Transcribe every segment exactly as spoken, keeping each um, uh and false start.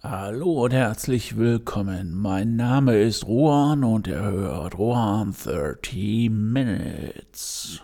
Hallo und herzlich willkommen. Mein Name ist Rohan und ihr hört Rohan dreißig Minutes.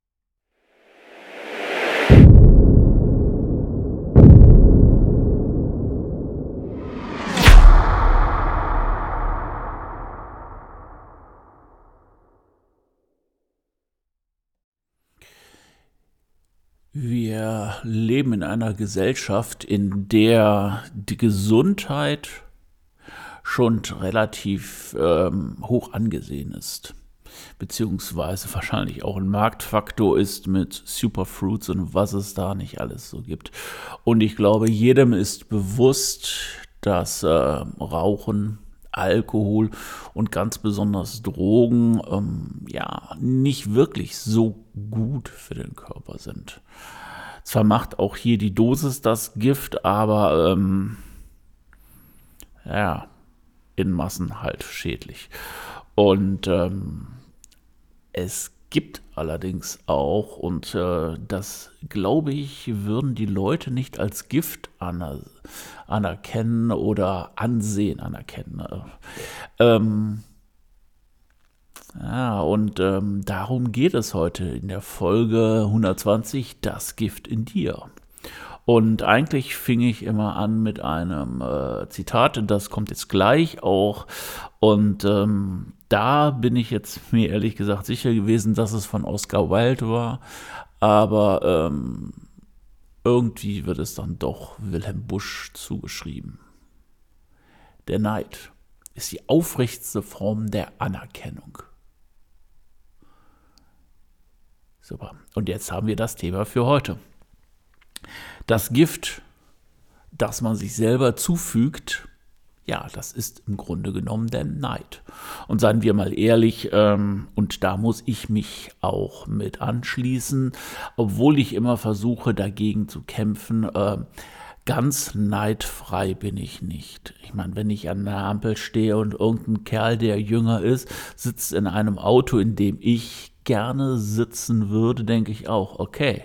Wir leben in einer Gesellschaft, in der die Gesundheit schon relativ ähm, hoch angesehen ist, beziehungsweise wahrscheinlich auch ein Marktfaktor ist mit Superfruits und was es da nicht alles so gibt. Und ich glaube, jedem ist bewusst, dass äh, Rauchen, Alkohol und ganz besonders Drogen ähm, ja nicht wirklich so gut für den Körper sind. Zwar macht auch hier die Dosis das Gift, aber ähm, ja, in Massen halt schädlich. Und ähm, es gibt allerdings auch, und äh, das glaube ich, würden die Leute nicht als Gift aner anerkennen oder ansehen anerkennen. Ähm, ja, und ähm, darum geht es heute in der Folge hundertzwanzig, das Gift in dir. Und eigentlich fing ich immer an mit einem äh, Zitat, das kommt jetzt gleich auch. Und ähm, da bin ich jetzt mir ehrlich gesagt sicher gewesen, dass es von Oscar Wilde war. Aber ähm, irgendwie wird es dann doch Wilhelm Busch zugeschrieben. Der Neid ist die aufrichtigste Form der Anerkennung. Super. Und jetzt haben wir das Thema für heute. Das Gift, das man sich selber zufügt, ja, das ist im Grunde genommen der Neid. Und seien wir mal ehrlich, ähm, und da muss ich mich auch mit anschließen, obwohl ich immer versuche, dagegen zu kämpfen, äh, ganz neidfrei bin ich nicht. Ich meine, wenn ich an der Ampel stehe und irgendein Kerl, der jünger ist, sitzt in einem Auto, in dem ich gerne sitzen würde, denke ich auch, okay,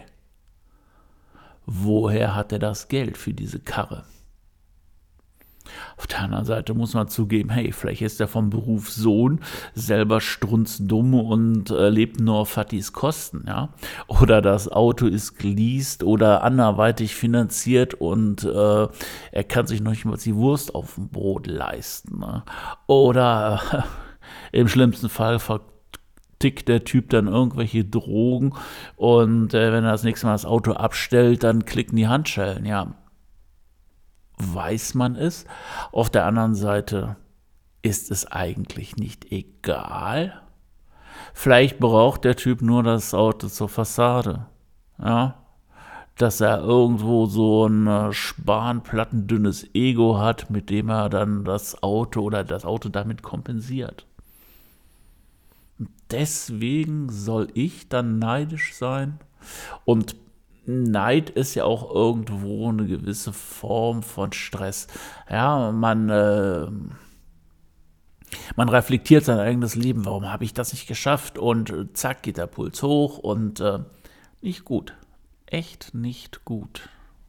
woher hat er das Geld für diese Karre? Auf der anderen Seite muss man zugeben, hey, vielleicht ist er vom Beruf Sohn selber strunzdumm und äh, lebt nur auf Fattis Kosten, ja. Oder das Auto ist geleast oder anderweitig finanziert und äh, er kann sich noch nicht mal die Wurst auf dem Brot leisten. Ne? Oder äh, im schlimmsten Fall vertickt der Typ dann irgendwelche Drogen und äh, wenn er das nächste Mal das Auto abstellt, dann klicken die Handschellen, ja. Weiß man es. Auf der anderen Seite ist es eigentlich nicht egal. Vielleicht braucht der Typ nur das Auto zur Fassade. Ja? Dass er irgendwo so ein spanplattendünnes Ego hat, mit dem er dann das Auto oder das Auto damit kompensiert. Und deswegen soll ich dann neidisch sein und Neid ist ja auch irgendwo eine gewisse Form von Stress. Ja, man, äh, man reflektiert sein eigenes Leben. Warum habe ich das nicht geschafft? Und äh, zack, geht der Puls hoch und äh, nicht gut. Echt nicht gut.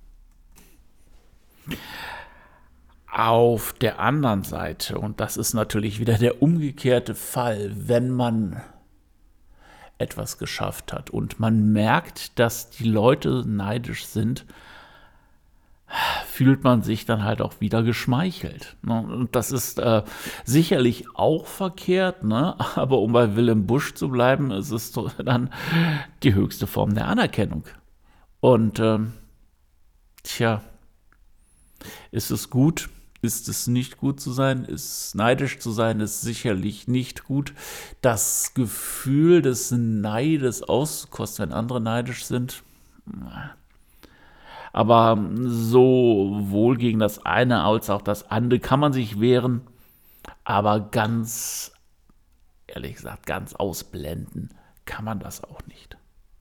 Auf der anderen Seite, und das ist natürlich wieder der umgekehrte Fall, wenn man etwas geschafft hat und man merkt, dass die Leute neidisch sind, fühlt man sich dann halt auch wieder geschmeichelt. Ne? Und das ist äh, sicherlich auch verkehrt, ne? Aber um bei Wilhelm Busch zu bleiben, ist es dann die höchste Form der Anerkennung. Und ähm, tja, ist es gut? Ist es nicht gut zu sein? Ist neidisch zu sein? Ist sicherlich nicht gut. Das Gefühl des Neides auszukosten, wenn andere neidisch sind. Aber sowohl gegen das eine als auch das andere kann man sich wehren. Aber ganz, ehrlich gesagt, ganz ausblenden kann man das auch nicht.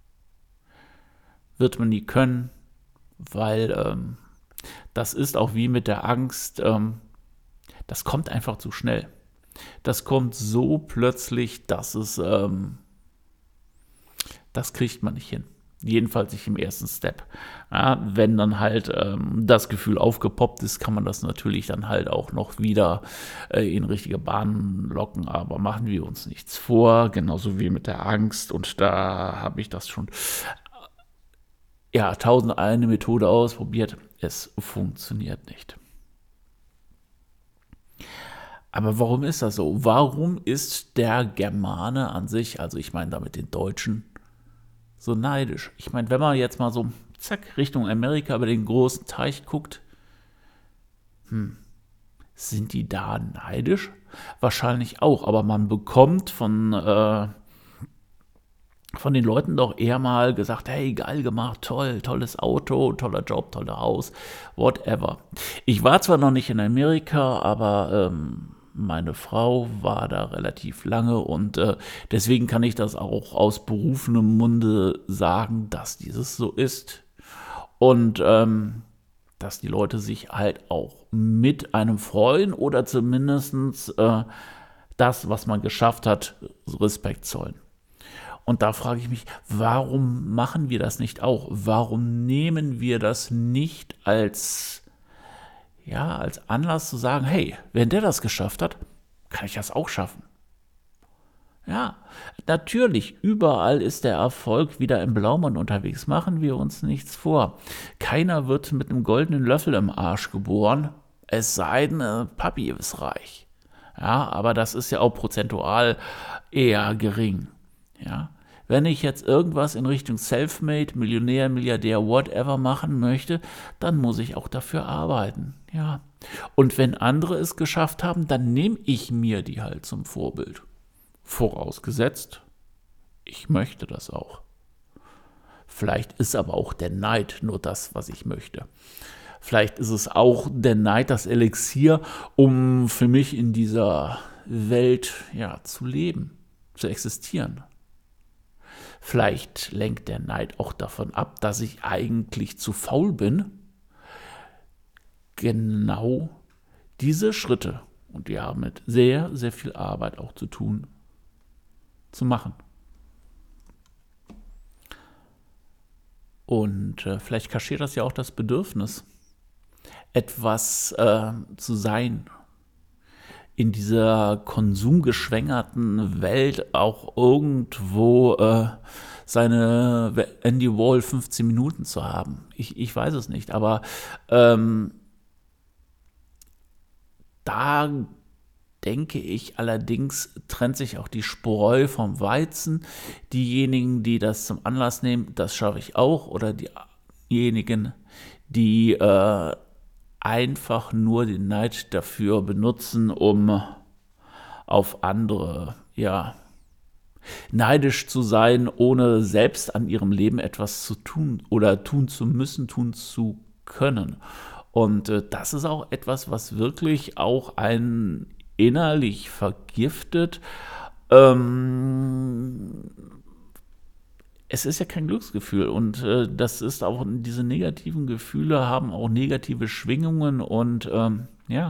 Wird man nie können, weil ähm, das ist auch wie mit der Angst, ähm, das kommt einfach zu schnell. Das kommt so plötzlich, dass es, ähm, das kriegt man nicht hin. Jedenfalls nicht im ersten Step. Ja, wenn dann halt ähm, das Gefühl aufgepoppt ist, kann man das natürlich dann halt auch noch wieder äh, in richtige Bahnen locken. Aber machen wir uns nichts vor, genauso wie mit der Angst. Und da habe ich das schon, ja, tausend eine Methode ausprobiert. Es funktioniert nicht. Aber warum ist das so? Warum ist der Germane an sich, also ich meine damit den Deutschen, so neidisch? Ich meine, wenn man jetzt mal so, zack, Richtung Amerika über den großen Teich guckt, hm, sind die da neidisch? Wahrscheinlich auch, aber man bekommt von, äh, von den Leuten doch eher mal gesagt, hey, geil gemacht, toll, tolles Auto, toller Job, toller Haus, whatever. Ich war zwar noch nicht in Amerika, aber ähm, meine Frau war da relativ lange und äh, deswegen kann ich das auch aus berufenem Munde sagen, dass dieses so ist. Und ähm, dass die Leute sich halt auch mit einem freuen oder zumindest äh, das, was man geschafft hat, Respekt zollen. Und da frage ich mich, warum machen wir das nicht auch? Warum nehmen wir das nicht als, ja, als Anlass zu sagen, hey, wenn der das geschafft hat, kann ich das auch schaffen? Ja, natürlich, überall ist der Erfolg wieder im Blaumann unterwegs. Machen wir uns nichts vor. Keiner wird mit einem goldenen Löffel im Arsch geboren, es sei denn, äh, Papi ist reich. Ja, aber das ist ja auch prozentual eher gering. Ja, wenn ich jetzt irgendwas in Richtung Selfmade, Millionär, Milliardär, whatever machen möchte, dann muss ich auch dafür arbeiten. Ja, und wenn andere es geschafft haben, dann nehme ich mir die halt zum Vorbild. Vorausgesetzt, ich möchte das auch. Vielleicht ist aber auch der Neid nur das, was ich möchte. Vielleicht ist es auch der Neid das Elixier, um für mich in dieser Welt ja, zu leben, zu existieren. Vielleicht lenkt der Neid auch davon ab, dass ich eigentlich zu faul bin, genau diese Schritte, und die haben mit sehr, sehr viel Arbeit auch zu tun, zu machen. Und äh, vielleicht kaschiert das ja auch das Bedürfnis, etwas äh, zu sein, in dieser konsumgeschwängerten Welt auch irgendwo äh, seine Andy Wall fünfzehn Minuten zu haben. Ich, ich weiß es nicht, aber ähm, da denke ich allerdings, trennt sich auch die Spreu vom Weizen. Diejenigen, die das zum Anlass nehmen, das schaffe ich auch, oder diejenigen, die äh, einfach nur den Neid dafür benutzen, um auf andere, ja, neidisch zu sein, ohne selbst an ihrem Leben etwas zu tun oder tun zu müssen, tun zu können. Und äh, das ist auch etwas, was wirklich auch einen innerlich vergiftet. Ähm, es ist ja kein Glücksgefühl und äh, das ist auch, diese negativen Gefühle haben auch negative Schwingungen und ähm, ja,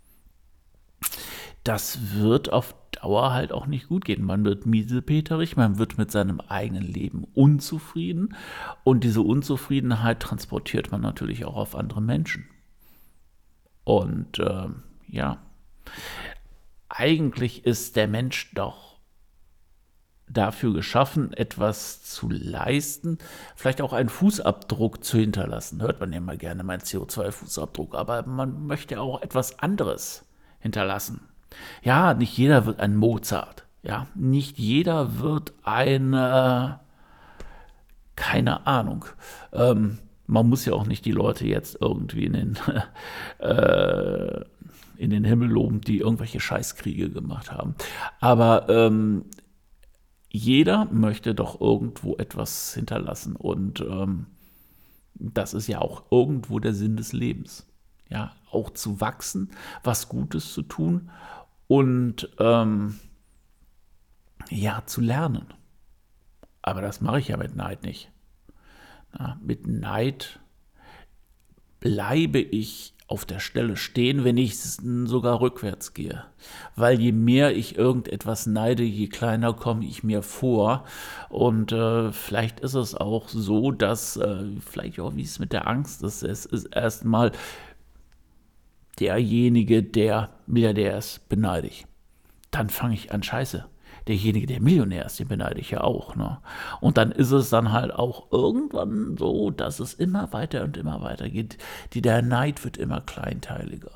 das wird auf Dauer halt auch nicht gut gehen. Man wird miesepeterig, man wird mit seinem eigenen Leben unzufrieden und diese Unzufriedenheit transportiert man natürlich auch auf andere Menschen. Und äh, ja, eigentlich ist der Mensch doch dafür geschaffen, etwas zu leisten, vielleicht auch einen Fußabdruck zu hinterlassen. Hört man ja immer gerne, mein C O zwei Fußabdruck, aber man möchte auch etwas anderes hinterlassen. Ja, nicht jeder wird ein Mozart. Ja, nicht jeder wird ein, äh, keine Ahnung. Ähm, man muss ja auch nicht die Leute jetzt irgendwie in den, äh, in den Himmel loben, die irgendwelche Scheißkriege gemacht haben. Aber ähm, jeder möchte doch irgendwo etwas hinterlassen. Und ähm, das ist ja auch irgendwo der Sinn des Lebens. Ja, auch zu wachsen, was Gutes zu tun und ähm, ja, zu lernen. Aber das mache ich ja mit Neid nicht. Ja, mit Neid bleibe ich auf der Stelle stehen, wenn ich sogar rückwärts gehe. Weil je mehr ich irgendetwas neide, je kleiner komme ich mir vor. Und äh, vielleicht ist es auch so, dass, äh, vielleicht auch wie es mit der Angst ist, es ist erstmal derjenige, der Milliardär ist, beneide ich. Dann fange ich an, scheiße. Derjenige, der Millionär ist, den beneide ich ja auch. Ne? Und dann ist es dann halt auch irgendwann so, dass es immer weiter und immer weiter geht. Die, der Neid wird immer kleinteiliger.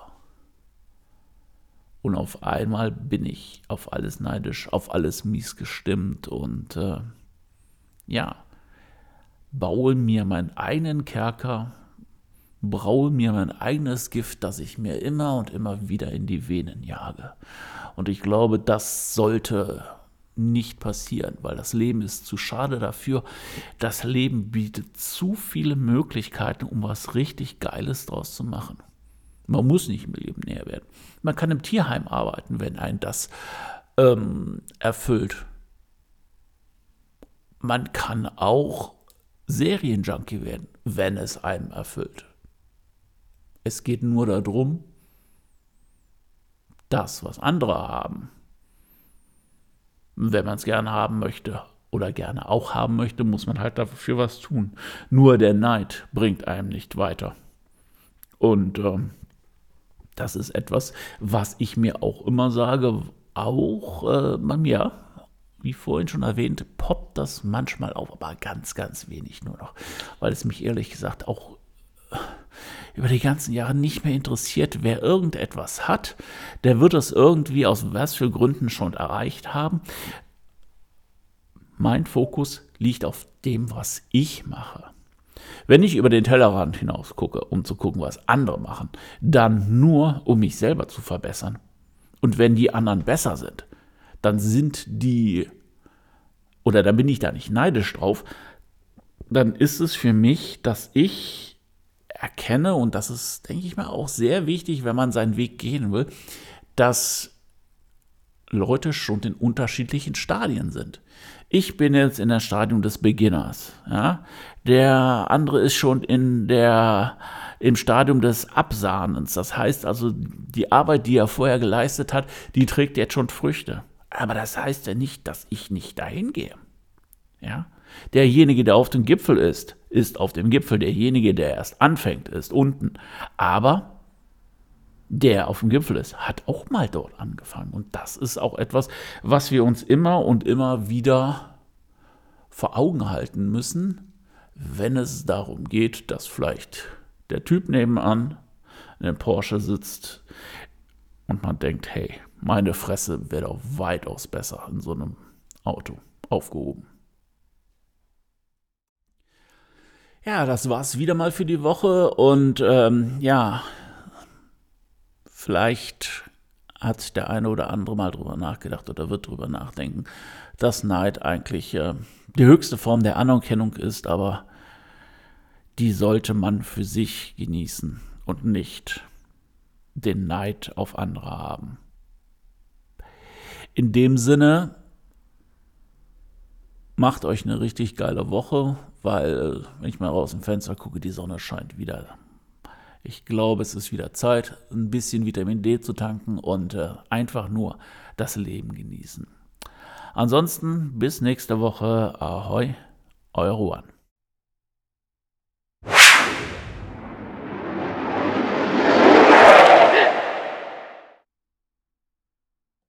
Und auf einmal bin ich auf alles neidisch, auf alles mies gestimmt und äh, ja, baue mir meinen eigenen Kerker, braue mir mein eigenes Gift, das ich mir immer und immer wieder in die Venen jage. Und ich glaube, das sollte nicht passieren, weil das Leben ist zu schade dafür. Das Leben bietet zu viele Möglichkeiten, um was richtig Geiles draus zu machen. Man muss nicht Millionär werden. Man kann im Tierheim arbeiten, wenn einen das ähm, erfüllt. Man kann auch Serienjunkie werden, wenn es einem erfüllt. Es geht nur darum, das, was andere haben, wenn man es gerne haben möchte oder gerne auch haben möchte, muss man halt dafür was tun. Nur der Neid bringt einem nicht weiter. Und ähm, das ist etwas, was ich mir auch immer sage, auch äh, bei mir, wie vorhin schon erwähnt, poppt das manchmal auf, aber ganz, ganz wenig nur noch, weil es mich ehrlich gesagt auch über die ganzen Jahre nicht mehr interessiert. Wer irgendetwas hat, der wird es irgendwie aus was für Gründen schon erreicht haben. Mein Fokus liegt auf dem, was ich mache. Wenn ich über den Tellerrand hinaus gucke, um zu gucken, was andere machen, dann nur, um mich selber zu verbessern. Und wenn die anderen besser sind, dann sind die, oder dann bin ich da nicht neidisch drauf, dann ist es für mich, dass ich erkenne, und das ist, denke ich mal, auch sehr wichtig, wenn man seinen Weg gehen will, dass Leute schon in unterschiedlichen Stadien sind. Ich bin jetzt in der Stadium des Beginners. Ja? Der andere ist schon in der, im Stadium des Absahnens. Das heißt also, die Arbeit, die er vorher geleistet hat, die trägt jetzt schon Früchte. Aber das heißt ja nicht, dass ich nicht dahin gehe. Ja? Derjenige, der auf dem Gipfel ist, ist auf dem Gipfel. Derjenige, der erst anfängt, ist unten. Aber der auf dem Gipfel ist, hat auch mal dort angefangen. Und das ist auch etwas, was wir uns immer und immer wieder vor Augen halten müssen, wenn es darum geht, dass vielleicht der Typ nebenan in dem Porsche sitzt und man denkt, hey, meine Fresse wäre doch weitaus besser in so einem Auto aufgehoben. Ja, das war's wieder mal für die Woche und ähm, ja, vielleicht hat der eine oder andere mal drüber nachgedacht oder wird drüber nachdenken, dass Neid eigentlich äh, die höchste Form der Anerkennung ist, aber die sollte man für sich genießen und nicht den Neid auf andere haben. In dem Sinne, macht euch eine richtig geile Woche, weil, wenn ich mal raus im Fenster gucke, die Sonne scheint wieder. Ich glaube, es ist wieder Zeit, ein bisschen Vitamin D zu tanken und äh, einfach nur das Leben genießen. Ansonsten bis nächste Woche. Ahoi, euer Juan.